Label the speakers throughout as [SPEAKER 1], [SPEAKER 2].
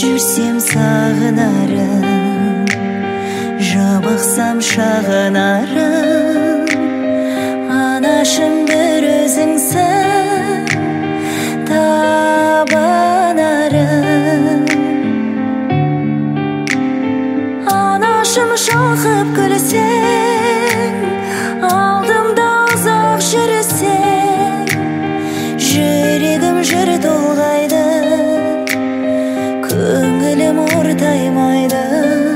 [SPEAKER 1] жүрсем сағынарым, жабықсам шағынарым, анашым бір өзіңсің табанарым. Анашым шалқып күлсең, алдымда ұзақ жүрсең, жүрегім жыр толғайды, көңілім ортаймайды.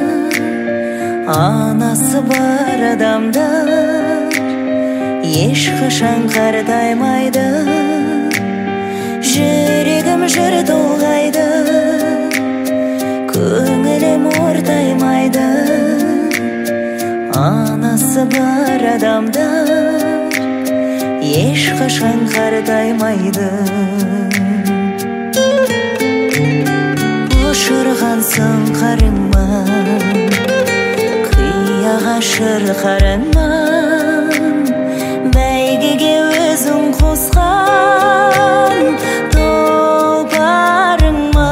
[SPEAKER 1] Анасы бар адамдар ешқашан қартаймайды, жүрегім жыр толғайды, көңілім ортаймайды. Анасы бар адамдар ешқашан қартаймайды. Ұшырғансың қарыңма, қияға шырқарыңма, бәйгеге өзің қосқан тұлпарыңма.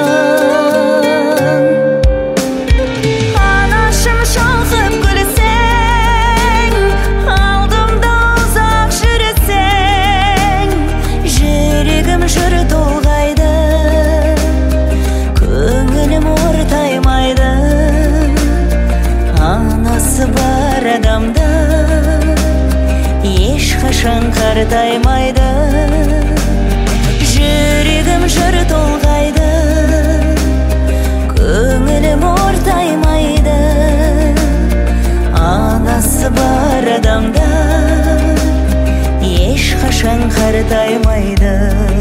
[SPEAKER 1] Анашым шалқып күлсең, алдымда ұзақ жүрсең, жүрегім жыр толғайды, көңілім ортаймайды. Анасы бар адамдар ешқашан қартаймайды, жүрегім жыр толғайды, көңілім ортаймайды. Анасы бар адамдар ешқашан қартаймайды.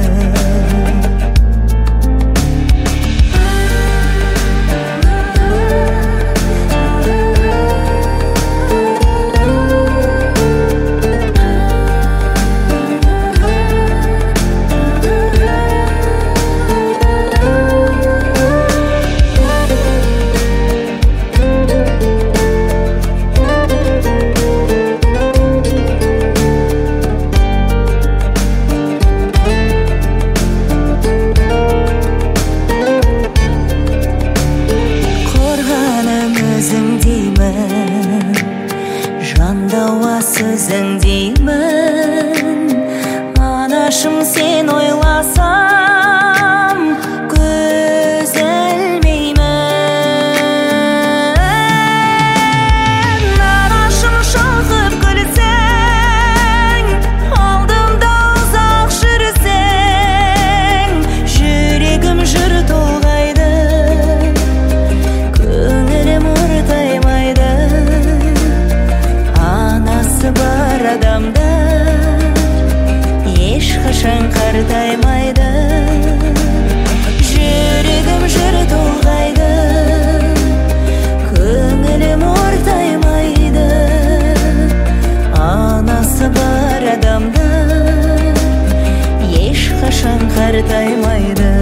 [SPEAKER 1] Жандауа сөзің деймін, анашым сен ойласам көз ілмеймін. Анашым шалқып күлсең, алдымда ұзақ жүрсең, жүрегім жыр толғайды, көңілім ортаймайды. Анасы бар адамдар ешқашан қартаймайды, жүрегім жыр толғайды, көңілім ортаймайды. Анасы бар адамдар ешқашан қартаймайды,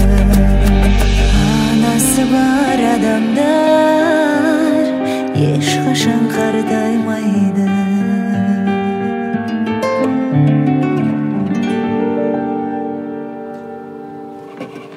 [SPEAKER 1] анасы бар адамдар ешқашан қартаймайды.